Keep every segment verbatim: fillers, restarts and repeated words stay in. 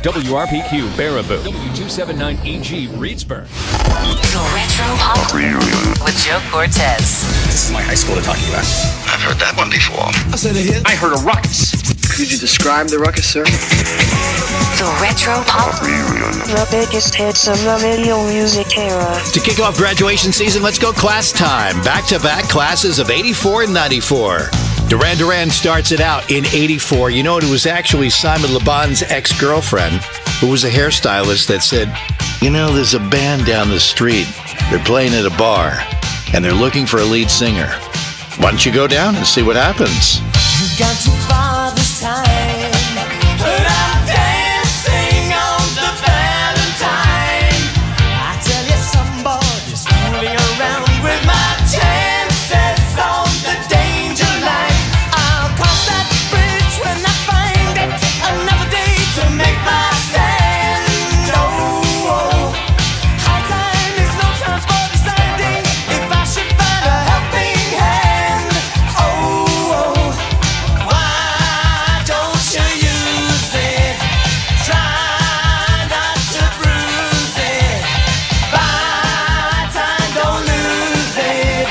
W R P Q Baraboo, W two seventy-nine E G Reedsburg. The Retro Pop Reunion with Joe Cortez. This is my high school they're talking about. I've heard that one before. I said a hit. I heard a ruckus. Could you describe the ruckus, sir? The Retro Pop Reunion. The biggest hits of the video music era. To kick off graduation season, let's go class time. Back-to-back classes of eighty-four and ninety-four. Duran Duran starts it out in eighty-four. You know, it was actually Simon Le Bon's ex-girlfriend, who was a hairstylist, that said, you know, there's a band down the street. They're playing at a bar, and they're looking for a lead singer. Why don't you go down and see what happens? You got too far this time, but I'm dancing on the Valentine. I tell you, somebody's fooling around with my chances on the danger line. I'll cross that bridge when I find it. Another day to make my stand. Oh, oh. High time is no time for deciding if I should find a helping hand. Oh, oh. Why don't you use it? Try not to bruise it. Buy time, don't lose it.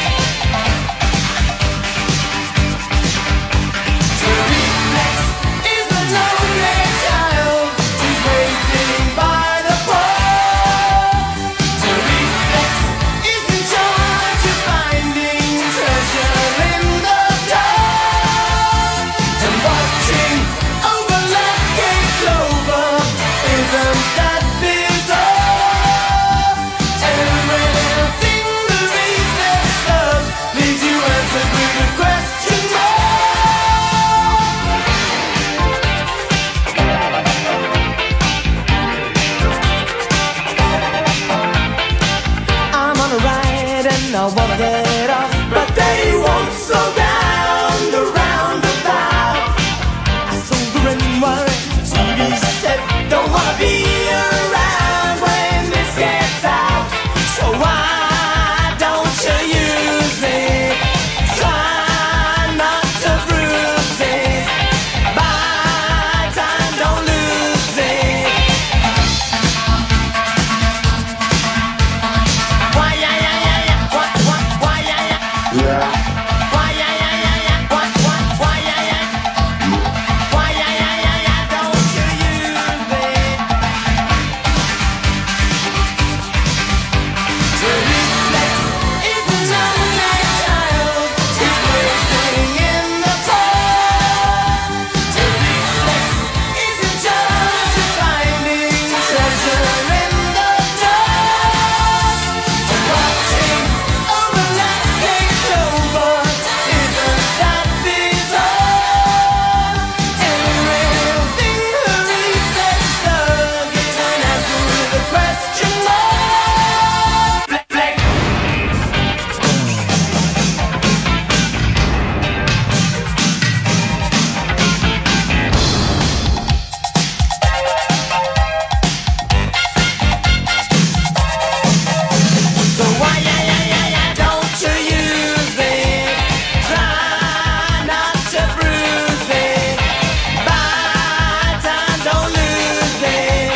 To reflex is a lonely child who's waiting by the pole. To reflex is in charge of finding treasure in the dark. And watching over lucky clover, isn't that bizarre? Every little thing the reflex does leaves you answered with a question mark. I'm on a ride and I wanna get off, but they won't slow down the roundabout. I sold the red wine, the T V set, don't wanna be around when this gets out. So why don't you use it? Try not to bruise it. Buy time, don't lose it. Why, yeah, yeah, yeah, yeah. Why, why, why, yeah, yeah. Why, yeah, yeah, yeah, yeah. Why, why, why, yeah, yeah. Why, yeah, yeah, yeah, yeah. Don't you use it? To reflex is a lonely child who's waiting in the cold. To reflex is in charge of finding treasure in the dark. And watching over lucky clover, isn't that bizarre? Everything the reflex does is an answer with a question mark. Flex, flex. So why, yeah, yeah, yeah, yeah, don't you use it? Try not to bruise it. Buy time, don't lose it.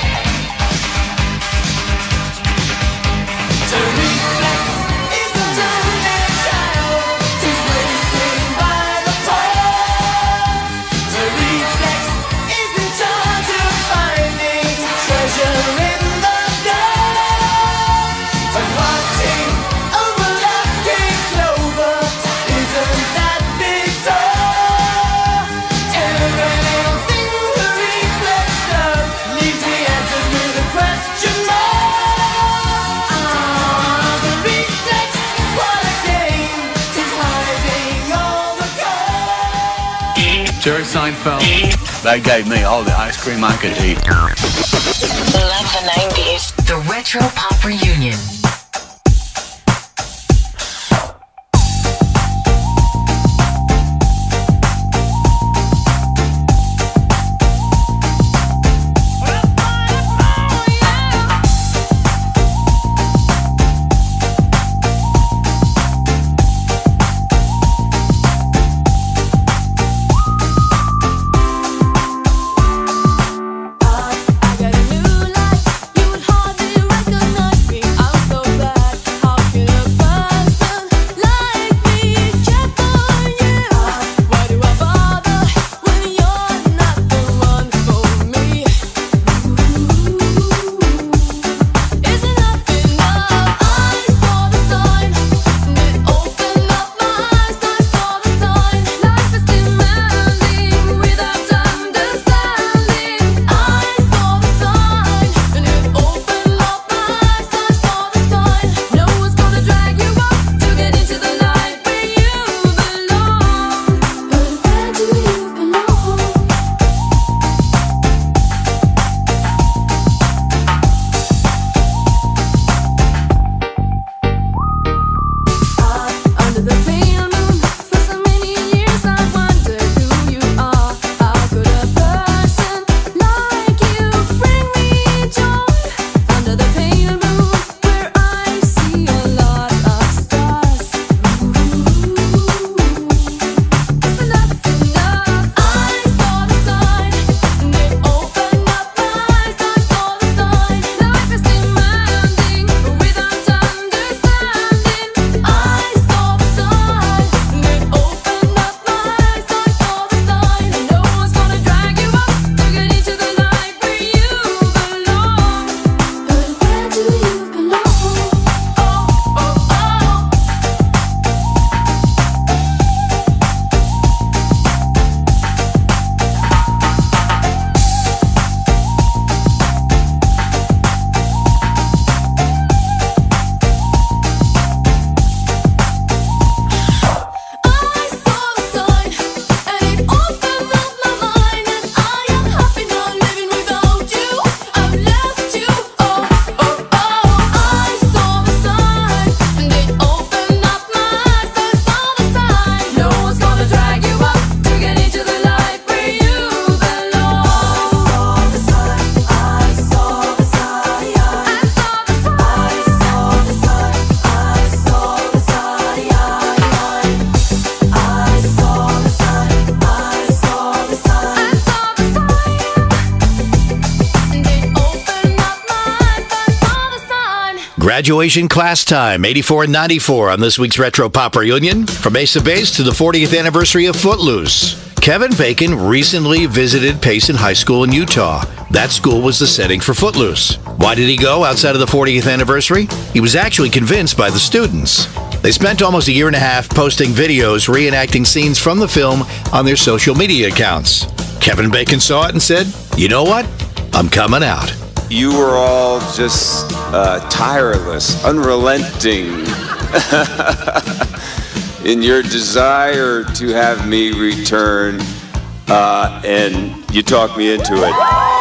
To reflex is a lonely child who's waiting by the pole. To reflex is in charge of finding treasure in the dark. And watching over lucky clover, isn't that bizarre? Every little thing the reflex does leaves me answered with a question mark. Ah, the reflex, what a game, is hiding all the gold. Jerry Seinfeld. That gave me all the ice cream I could eat. Love the nineties. The Retro Pop Reunion. I Graduation class time, eighty-four and ninety-four on this week's Retro Pop Reunion. From Mesa Base to the fortieth anniversary of Footloose. Kevin Bacon recently visited Payson High School in Utah. That school was the setting for Footloose. Why did he go outside of the fortieth anniversary? He was actually convinced by the students. They spent almost a year and a half posting videos reenacting scenes from the film on their social media accounts. Kevin Bacon saw it and said, "You know what? I'm coming out." You were all just uh, tireless, unrelenting in your desire to have me return, uh, and you talked me into it.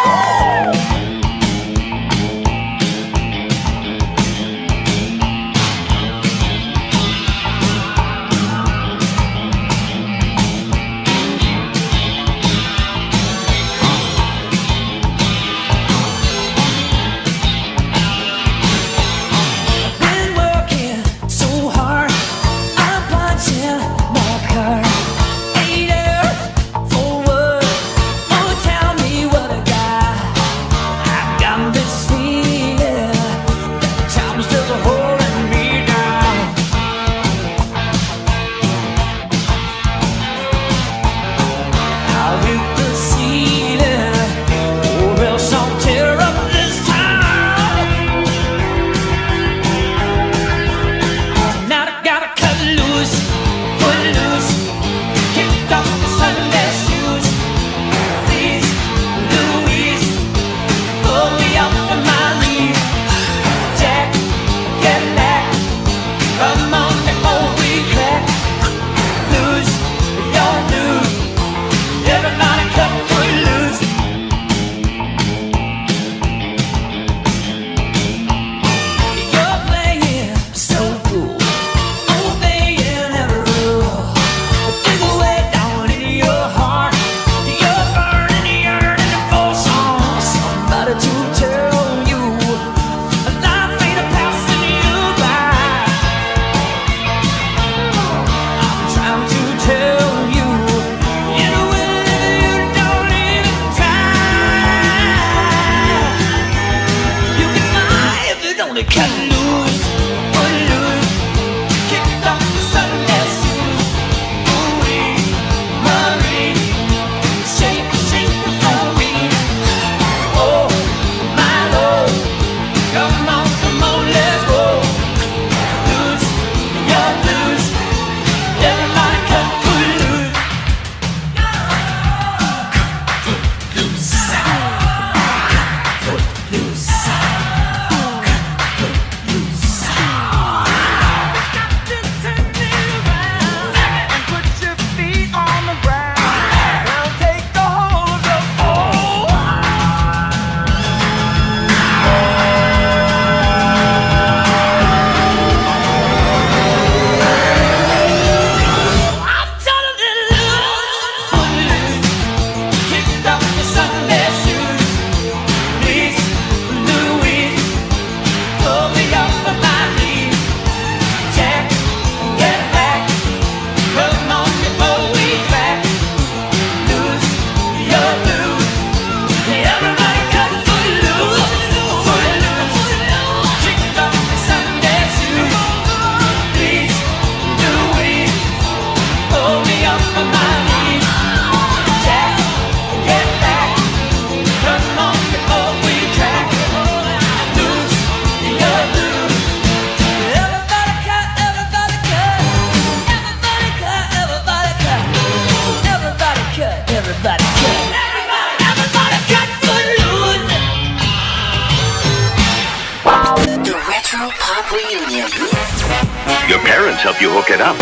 Your parents help you hook it up.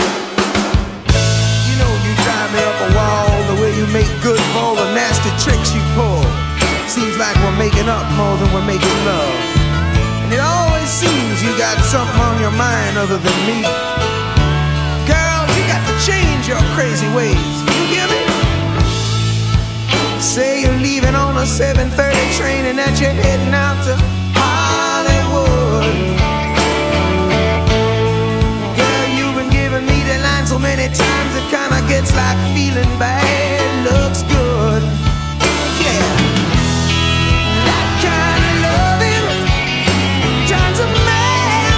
You know you drive me up a wall, the way you make good for all the nasty tricks you pull. Seems like we're making up more than we're making love. And it always seems you got something on your mind other than me. Girl, you got to change your crazy ways. You hear me? Say you're leaving on a seven thirty train and that you're heading out to Hollywood. So many times it kinda gets like feeling bad looks good. Yeah, that kind of loving turns a man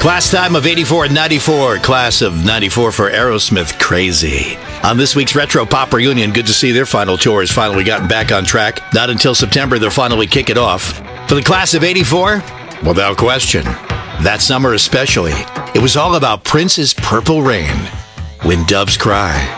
Class time of eighty-four and ninety-four. Class of ninety-four for Aerosmith, Crazy. On this week's Retro Pop Reunion, good to see their final tour has finally gotten back on track. Not until September they'll finally kick it off. For the class of eighty-four, without question, that summer especially, it was all about Prince's Purple Rain, When Doves Cry.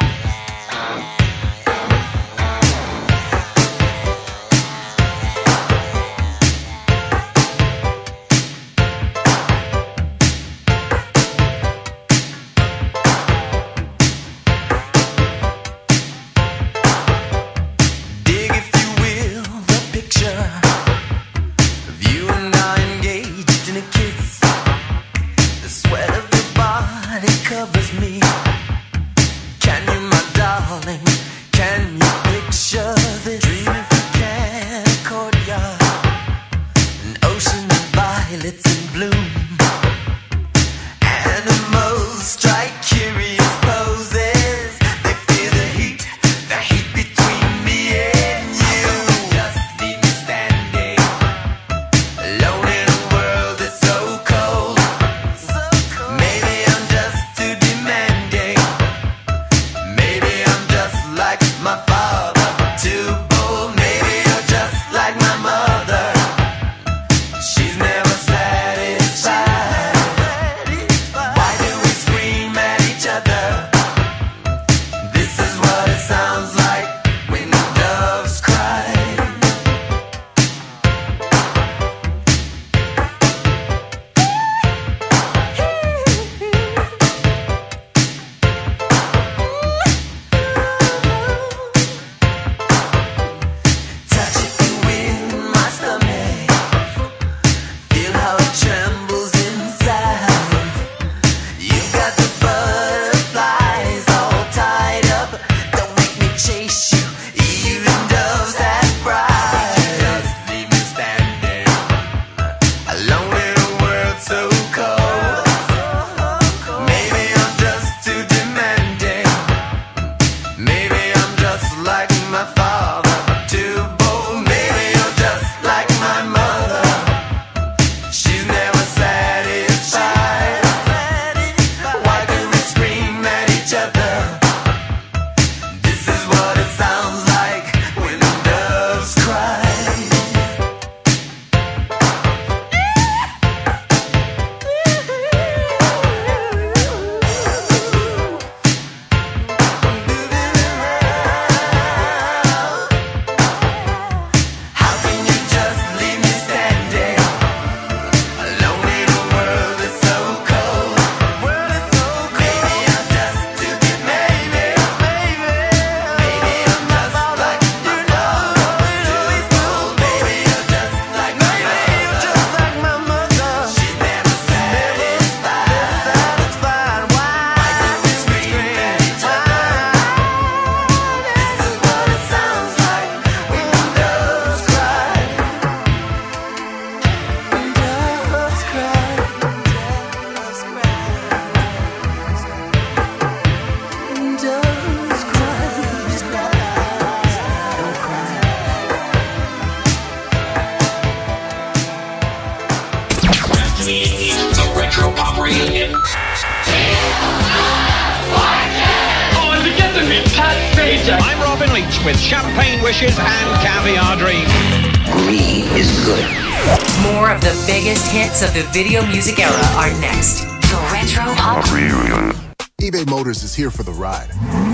I'm Robin Leach with Champagne Wishes and Caviar Dreams. Green is good. More of the biggest hits of the video music era are next. The Retro Pop Reunion. eBay Motors is here for the ride.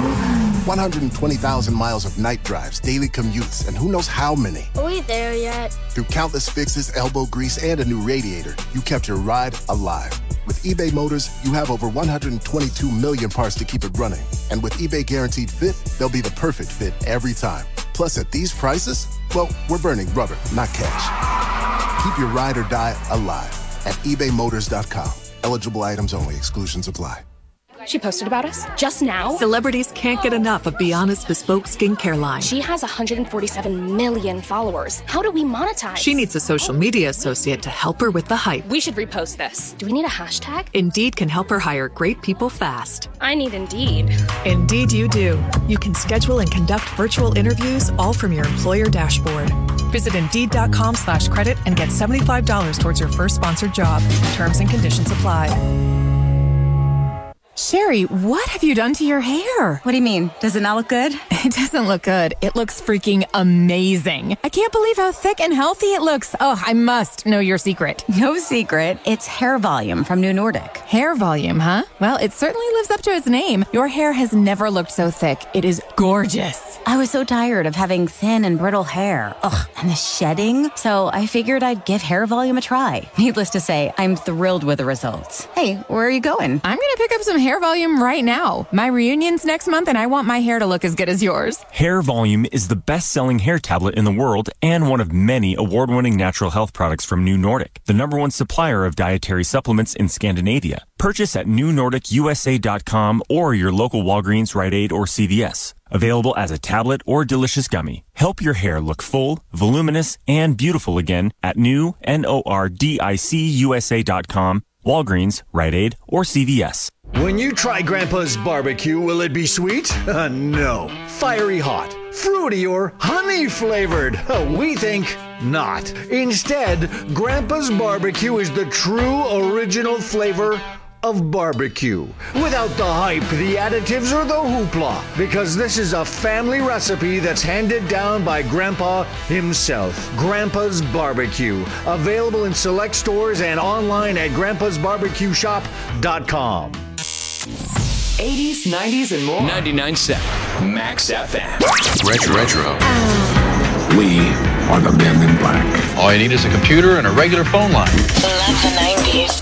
one hundred twenty thousand miles of night drives, daily commutes, and who knows how many. Are we there yet? Through countless fixes, elbow grease, and a new radiator, you kept your ride alive. With eBay Motors, you have over one hundred twenty-two million parts to keep it running. And with eBay Guaranteed Fit, they'll be the perfect fit every time. Plus, at these prices, well, we're burning rubber, not cash. Keep your ride or die alive at ebay motors dot com. Eligible items only. Exclusions apply. She posted about us just now. Celebrities can't get enough of Beyonce's bespoke skincare line. She has one hundred forty-seven million followers. How do we monetize? She needs a social media associate to help her with the hype. We should repost this. Do we need a hashtag? Indeed can help her hire great people fast. I need Indeed. Indeed you do. You can schedule and conduct virtual interviews all from your employer dashboard. Visit Indeed.com slash credit and get seventy-five dollars towards your first sponsored job. Terms and conditions apply. Sherry, what have you done to your hair? What do you mean? Does it not look good? It doesn't look good. It looks freaking amazing. I can't believe how thick and healthy it looks. Oh, I must know your secret. No secret. It's Hair Volume from New Nordic. Hair Volume, huh? Well, it certainly lives up to its name. Your hair has never looked so thick. It is gorgeous. I was so tired of having thin and brittle hair. Ugh, and the shedding. So I figured I'd give Hair Volume a try. Needless to say, I'm thrilled with the results. Hey, where are you going? I'm going to pick up some Hair Volume right now. My reunion's next month and I want my hair to look as good as yours. Hair Volume is the best-selling hair tablet in the world and one of many award-winning natural health products from New Nordic, the number one supplier of dietary supplements in Scandinavia. Purchase at new nordic u s a dot com or your local Walgreens, Rite Aid, or C V S. Available as a tablet or delicious gummy. Help your hair look full, voluminous, and beautiful again at new nordic u s a dot com, Walgreens, Rite Aid, or C V S. When you try Grandpa's barbecue, will it be sweet? Uh, no. Fiery hot, fruity, or honey flavored? Uh, we think not. Instead, Grandpa's barbecue is the true original flavor of barbecue. Without the hype, the additives, or the hoopla. Because this is a family recipe that's handed down by Grandpa himself. Grandpa's Barbecue. Available in select stores and online at grandpas barbecue shop dot com. eighties, nineties, and more. ninety-nine point seven Max F M. Retro. Retro. We are the men in black. All you need is a computer and a regular phone line. Love the nineties.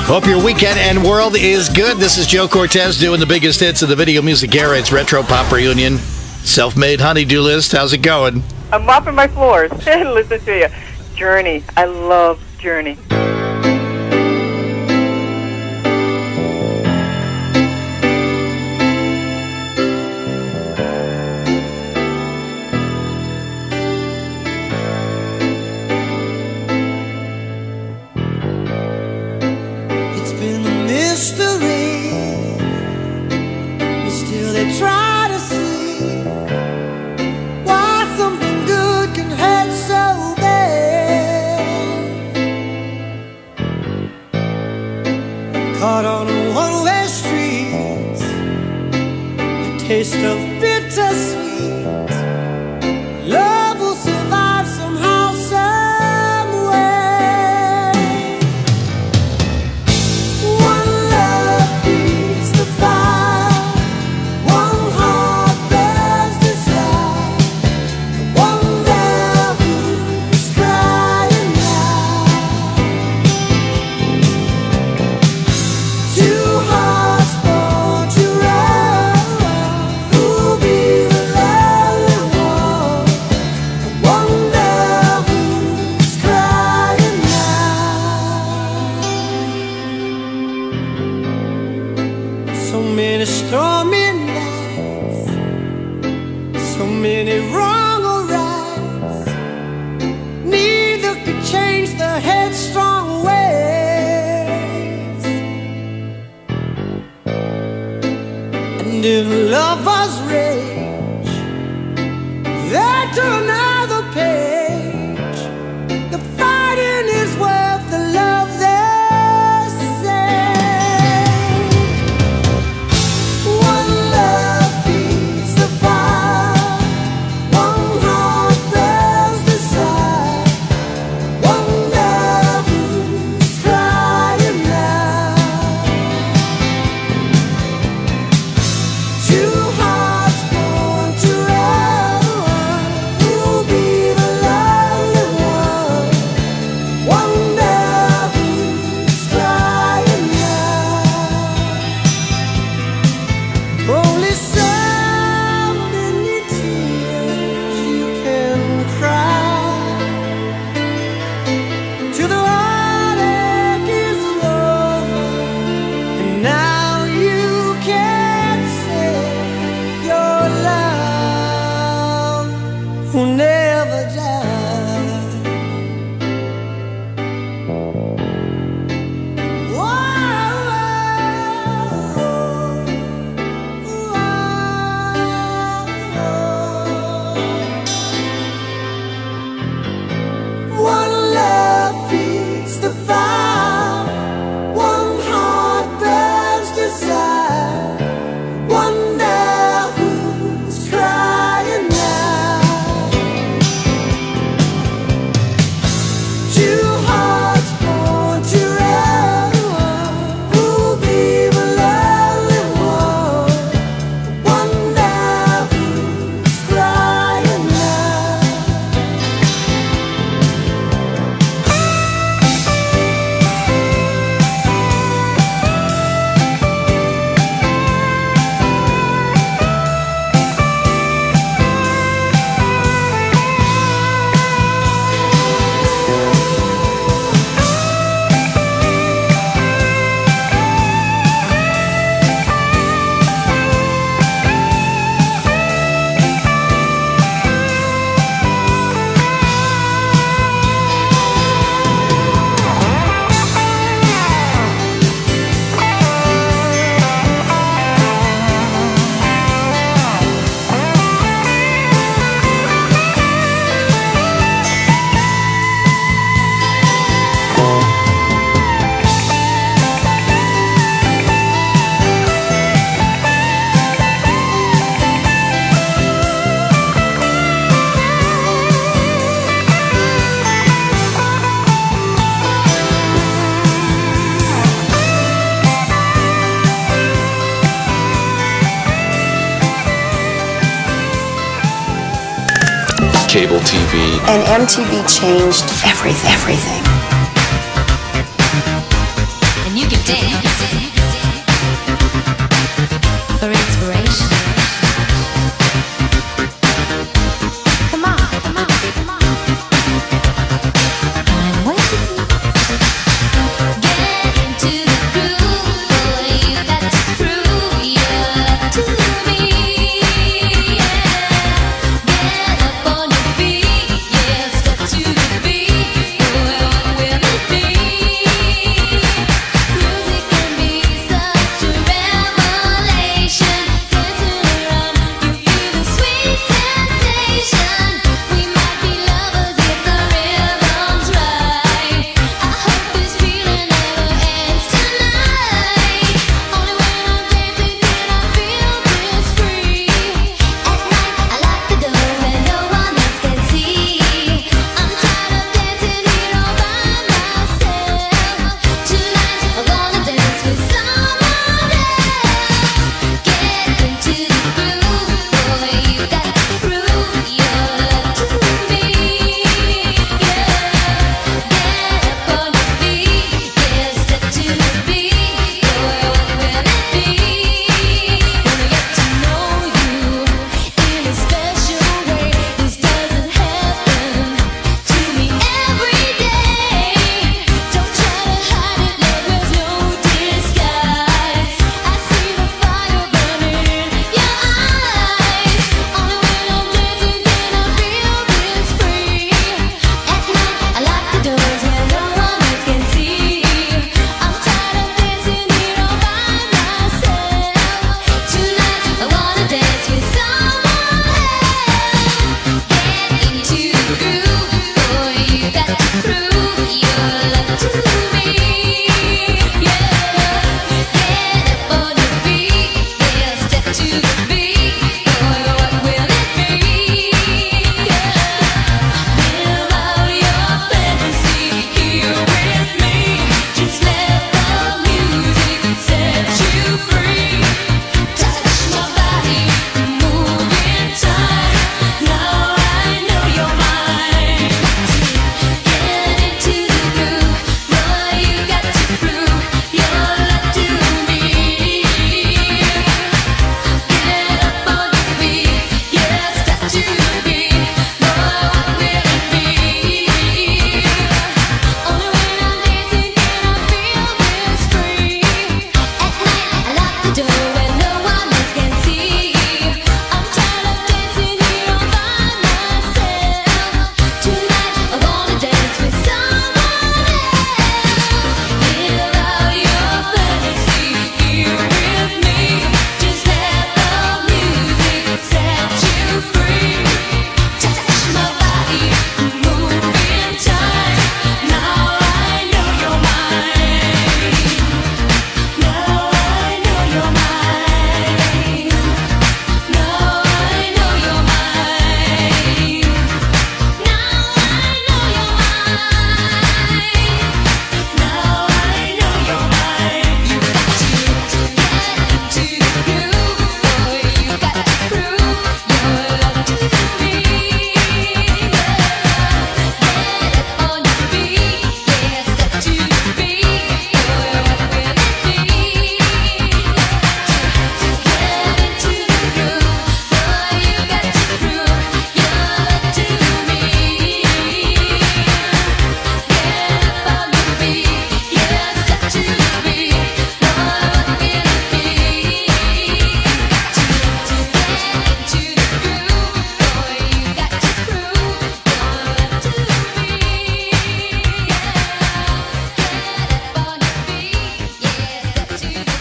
Hope your weekend and world is good. This is Joe Cortez doing the biggest hits of the video music era. It's Retro Pop Reunion. Self-made honey-do list. How's it going? I'm mopping my floors. Listen to you. Journey. I love Journey. Caught on a one-way street, the taste of bittersweet. Love will survive somehow, some way. One love feeds the fire, one heart bears desire, one love who's crying now. Two hearts born to run, who'll be the lonely one? The one love who's crying now. So many stormy nights, so many wrong or rights. Neither could change the headstrong ways. And if lovers rage, they turn another page. The fighting is worth the love they say. One love feeds the fire, one heart bears desire, one love who's crying now. Two hearts born to run, who'll be the lonely one? One love who's crying now. Only so many tears you can cry till the heartache is over, and now you can say your love will never die. One love feeds the fire, one heart burns desire, one love who's crying now. Two hearts born to run, who'll be the lonely one? One love who's crying now. Cable T V. And M T V changed everything, everything. And you can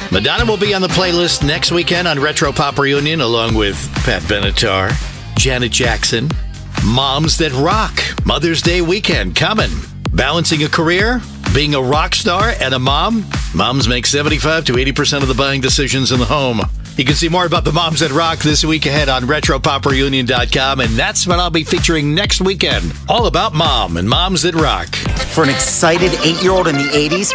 Madonna will be on the playlist next weekend on Retro Pop Reunion, along with Pat Benatar, Janet Jackson. Moms That Rock, Mother's Day weekend coming. Balancing a career, being a rock star, and a mom. Moms make seventy-five to eighty percent of the buying decisions in the home. You can see more about the Moms That Rock this week ahead on retro pop reunion dot com, and that's what I'll be featuring next weekend. All about mom and Moms That Rock. For an excited eight-year-old in the eighties,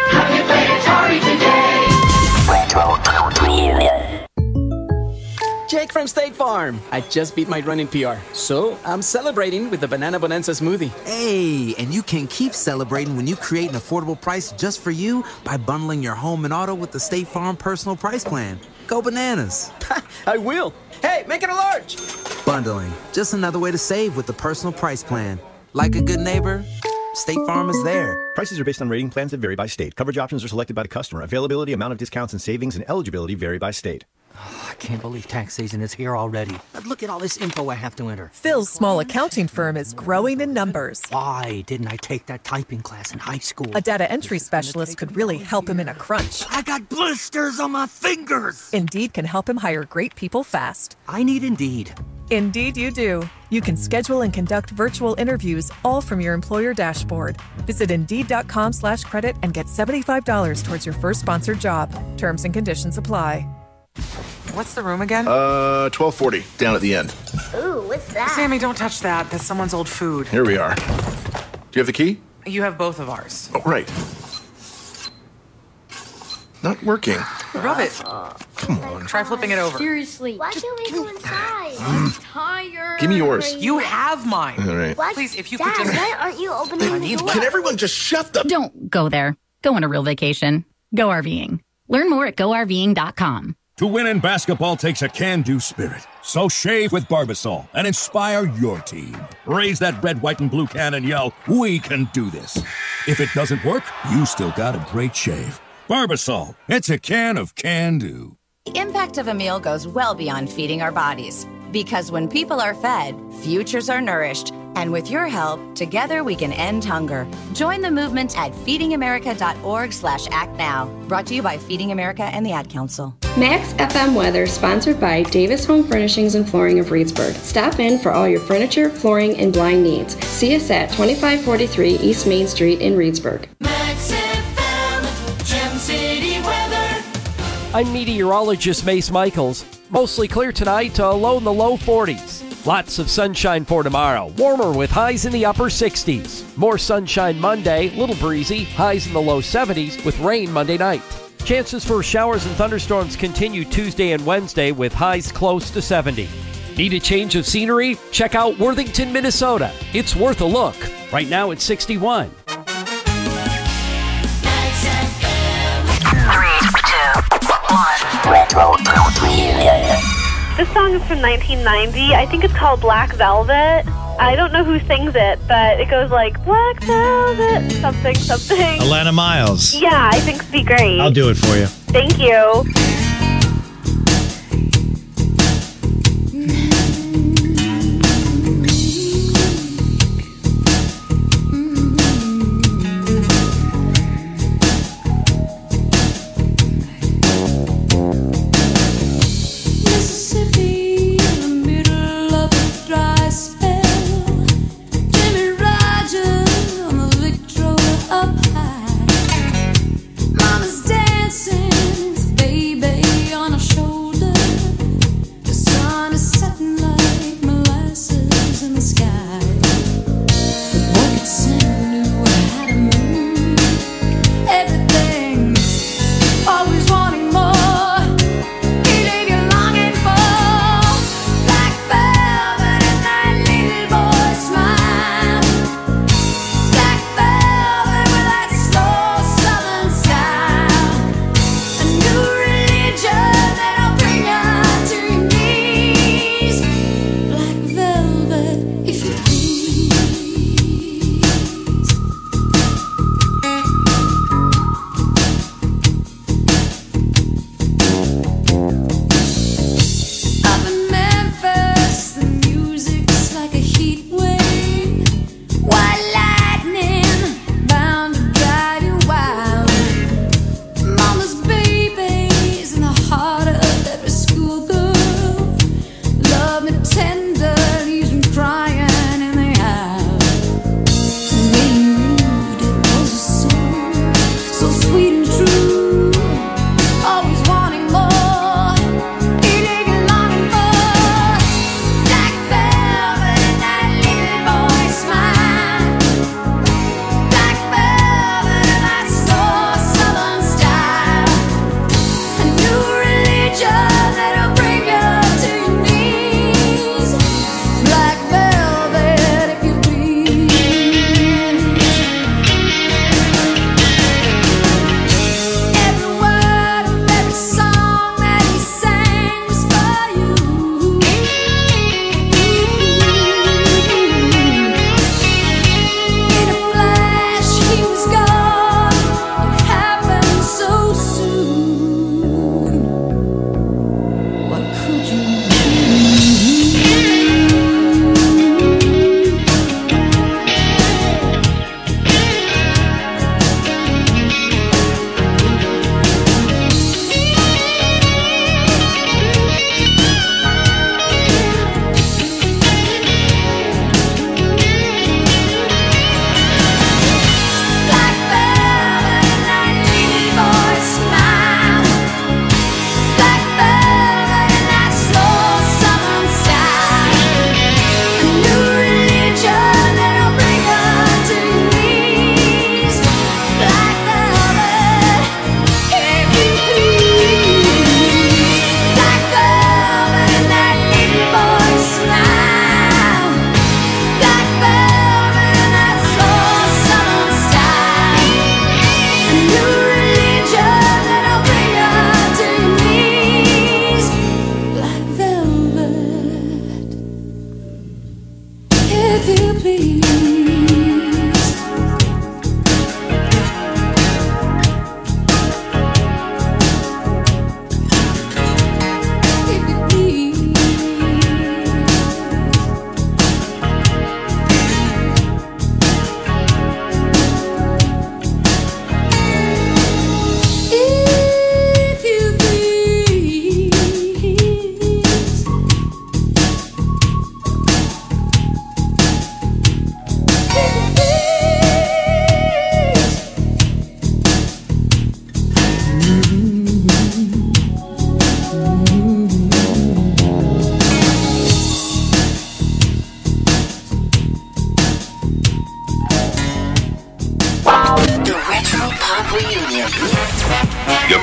Jake from State Farm. I just beat my running P R, so I'm celebrating with the Banana Bonanza smoothie. Hey, and you can keep celebrating when you create an affordable price just for you by bundling your home and auto with the State Farm Personal Price Plan. Go bananas. I will. Hey, make it a large. Bundling, just another way to save with the Personal Price Plan. Like a good neighbor, State Farm is there. Prices are based on rating plans that vary by state. Coverage options are selected by the customer. Availability, amount of discounts and savings, and eligibility vary by state. Oh, I can't believe tax season is here already. But look at all this info I have to enter. Phil's small accounting firm is growing in numbers. Why didn't I take that typing class in high school? A data entry specialist could really help him in a crunch. I got blisters on my fingers. Indeed can help him hire great people fast. I need Indeed. Indeed you do. You can schedule and conduct virtual interviews all from your employer dashboard. Visit Indeed.com slash credit and get seventy-five dollars towards your first sponsored job. Terms and conditions apply. What's the room again? Uh, twelve forty, down at the end. Ooh, what's that? Sammy, don't touch that. That's someone's old food. Here we are. Do you have the key? You have both of ours. Oh, right. Not working. Rub it. Come on. Try flipping it over. Seriously. Why can't we go inside? I'm tired. Give me yours. You have mine. All right. What? Please, if you Dad, could just... why aren't you opening the door? Can everyone just shut the... Don't go there. Go on a real vacation. Go RVing. Learn more at go R V ing dot com. To win in basketball takes a can-do spirit. So shave with Barbasol and inspire your team. Raise that red, white, and blue can and yell, "We can do this." If it doesn't work, you still got a great shave. Barbasol, it's a can of can-do. The impact of a meal goes well beyond feeding our bodies. Because when people are fed, futures are nourished. And with your help, together we can end hunger. Join the movement at feeding america dot org slash act now. Brought to you by Feeding America and the Ad Council. Max F M weather sponsored by Davis Home Furnishings and Flooring of Reedsburg. Stop in for all your furniture, flooring, and blind needs. See us at twenty-five forty-three East Main Street in Reedsburg. Max F M, Gem City weather. I'm meteorologist Mace Michaels. Mostly clear tonight, uh, low in the low forties. Lots of sunshine for tomorrow. Warmer with highs in the upper sixties. More sunshine Monday, little breezy, highs in the low seventies with rain Monday night. Chances for showers and thunderstorms continue Tuesday and Wednesday with highs close to seventy. Need a change of scenery? Check out Worthington, Minnesota. It's worth a look. Right now it's sixty-one. This song is from nineteen ninety. I think it's called Black Velvet. I don't know who sings it, but it goes like Black Velvet, something, something. Alana Miles. Yeah, I think it'd be great. I'll do it for you. Thank you. Mama's dancing, baby.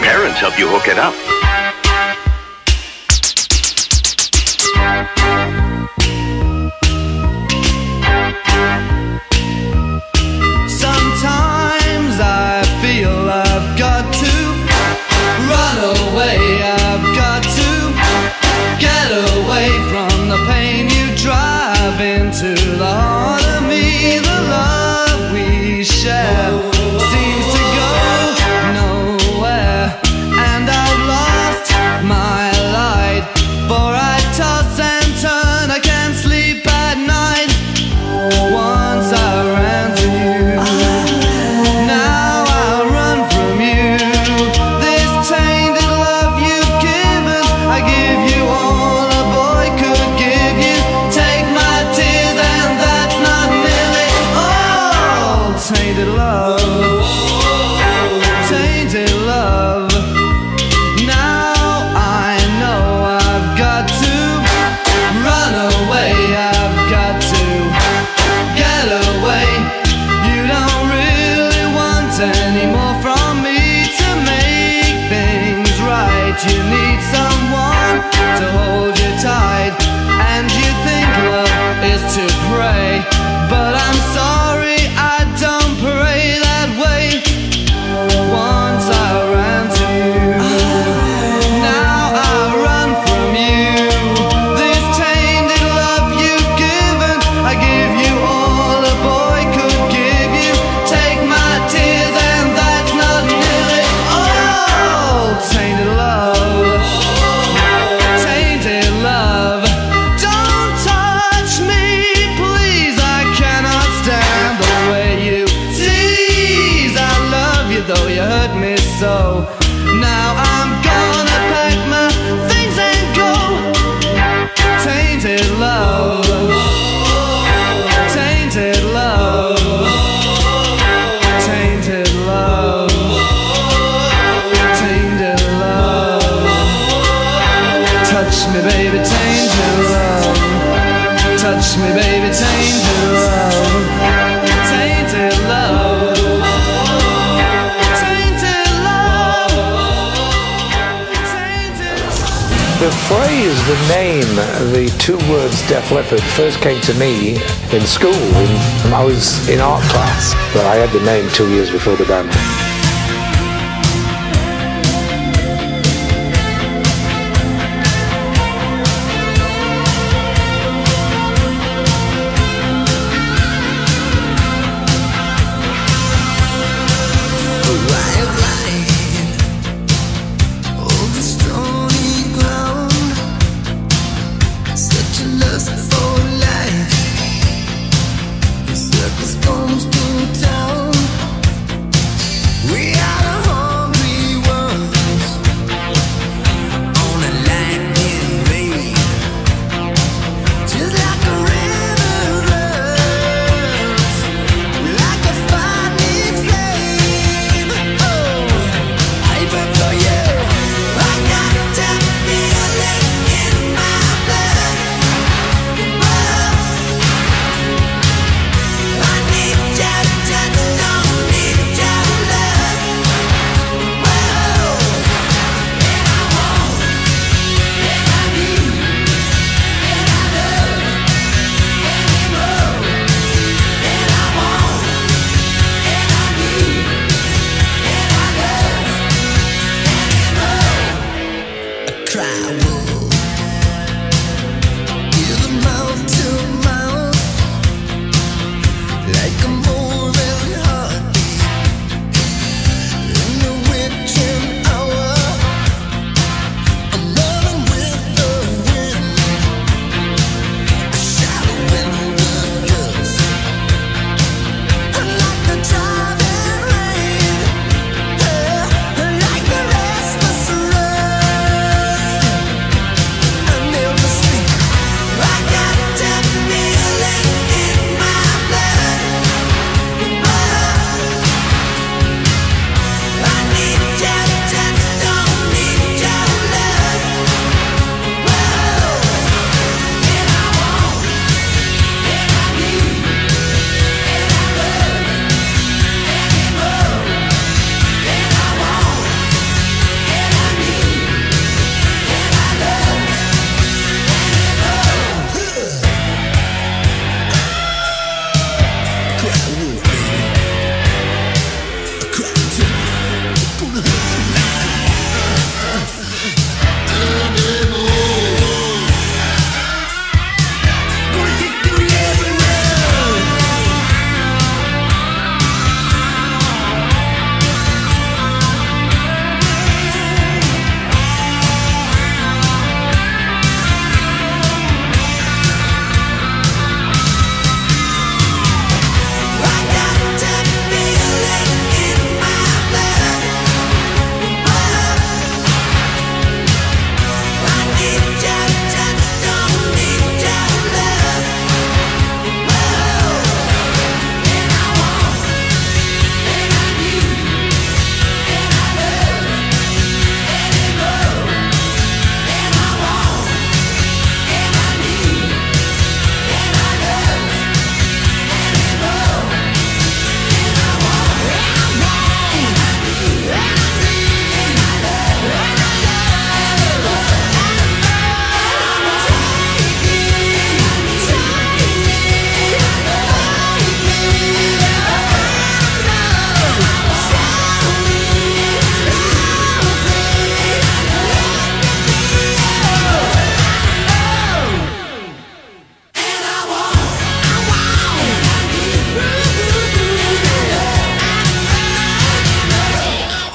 parents help you hook it up. Sometimes I feel I've got to run away, I've got to get away from the pain you drive into the heart of me. The love we share seems to go nowhere, and I've lost my light, for I toss and turn, I can't sleep at night. Once I ran to you, now I run from you. This tainted love you've given, I give you all a boy could give you. Take my tears and that's not nearly all. Tainted love, tainted love. Now I know I've got to run away, I've got to get away. You don't really want any more from me to make things right. You need someone to hold you tight, and you think love is to pray, but I'm sorry, I don't pray that way. Once I ran to you, now I run from you. This tainted love you've given, I give you all a boy could give you. Take my tears and that's not nearly all. Tainted love, tainted love. Don't touch me, please, I cannot stand the way you tease. I love you though you hurt me so. Now I'm gonna pack my things and go. Tainted love, tainted love, tainted love, tainted love. Touch me, baby, tainted love. Touch me, baby, tainted love. Tainted love. Tainted love. The phrase, the name, the two words Def Leppard first came to me in school. In, I was in art class, but I had the name two years before the band.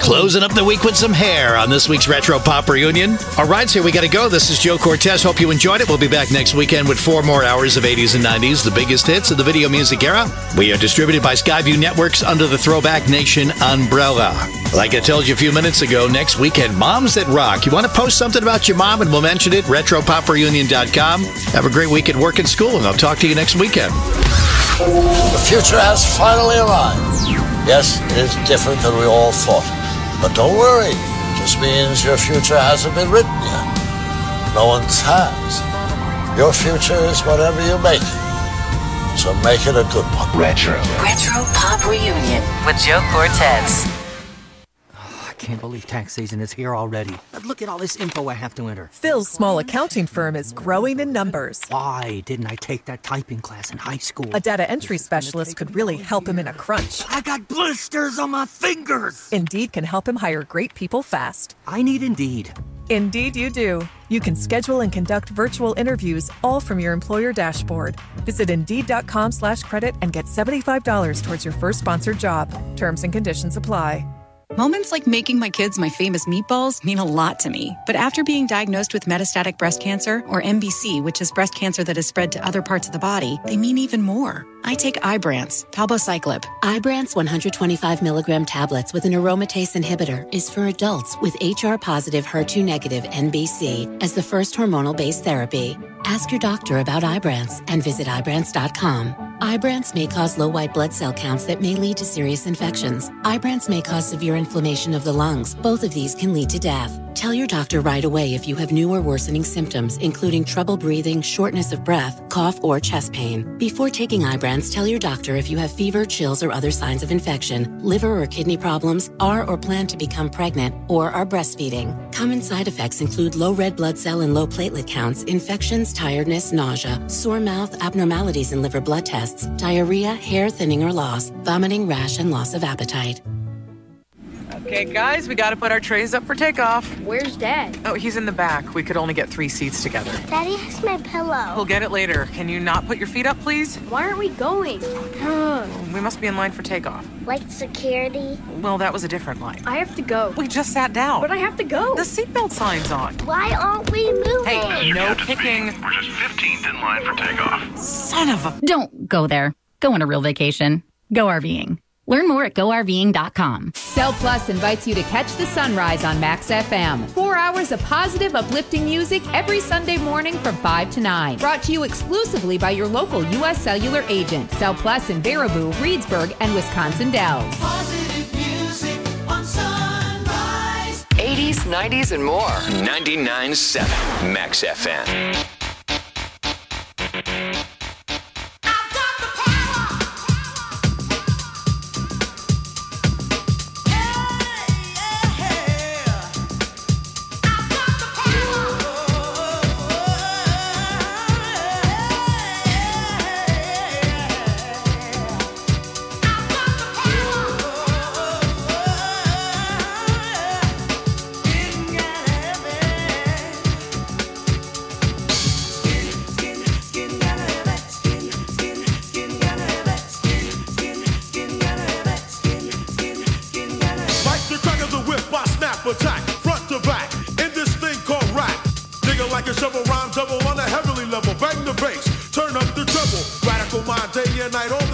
Closing up the week with some hair on this week's Retro Pop Reunion. All right, so we got to go. This is Joe Cortez. Hope you enjoyed it. We'll be back next weekend with four more hours of eighties and nineties, the biggest hits of the video music era. We are distributed by Skyview Networks under the Throwback Nation umbrella. Like I told you a few minutes ago, next weekend, Moms That Rock. You want to post something about your mom and we'll mention it? retro pop reunion dot com. Have a great week at work and school, and I'll talk to you next weekend. The future has finally arrived. Yes, it is different than we all thought. But don't worry. It just means your future hasn't been written yet. No one's has. Your future is whatever you make it. So make it a good one. Retro. Retro Pop Reunion with Joe Cortez. I can't believe tax season is here already. Look at all this info I have to enter. Phil's small accounting firm is growing in numbers. Why didn't I take that typing class in high school? A data entry specialist could really help him in a crunch. I got blisters on my fingers. Indeed can help him hire great people fast. I need Indeed. Indeed you do. You can schedule and conduct virtual interviews all from your employer dashboard. Visit Indeed.com slash credit and get seventy-five dollars towards your first sponsored job. Terms and conditions apply. Moments like making my kids my famous meatballs mean a lot to me. But after being diagnosed with metastatic breast cancer, or M B C, which is breast cancer that has spread to other parts of the body, they mean even more. I take Ibrance, palbociclib. Ibrance one hundred twenty-five milligram tablets with an aromatase inhibitor is for adults with H R-positive, H E R two negative N B C as the first hormonal-based therapy. Ask your doctor about Ibrance and visit Ibrance dot com. Ibrance may cause low white blood cell counts that may lead to serious infections. Ibrance may cause severe inflammation of the lungs. Both of these can lead to death. Tell your doctor right away if you have new or worsening symptoms, including trouble breathing, shortness of breath, cough, or chest pain. Before taking Ibrance, tell your doctor if you have fever, chills, or other signs of infection, liver or kidney problems, are or plan to become pregnant, or are breastfeeding. Common side effects include low red blood cell and low platelet counts, infections, tiredness, nausea, sore mouth, abnormalities in liver blood tests, diarrhea, hair thinning or loss, vomiting, rash, and loss of appetite. Okay, guys, we gotta put our trays up for takeoff. Where's Dad? Oh, he's in the back. We could only get three seats together. Daddy has my pillow. We'll get it later. Can you not put your feet up, please? Why aren't we going? We must be in line for takeoff. Like security? Well, that was a different line. I have to go. We just sat down. But I have to go. The seatbelt sign's on. Why aren't we moving? Hey, no kicking. We're just fifteenth in line for takeoff. Son of a... Don't go there. Go on a real vacation. Go RVing. Learn more at go R V ing dot com. Cell Plus invites you to catch the sunrise on Max F M. Four hours of positive, uplifting music every Sunday morning from five to nine. Brought to you exclusively by your local U S Cellular agent. Cell Plus in Baraboo, Reedsburg, and Wisconsin Dells. Positive music on Sunrise. eighties, nineties, and more. ninety-nine point seven Max F M. Attack, front to back, in this thing called rap. Digger like a shovel, rhyme double on a heavenly level. Bang the bass, turn up the treble. Radical mind, day and night, all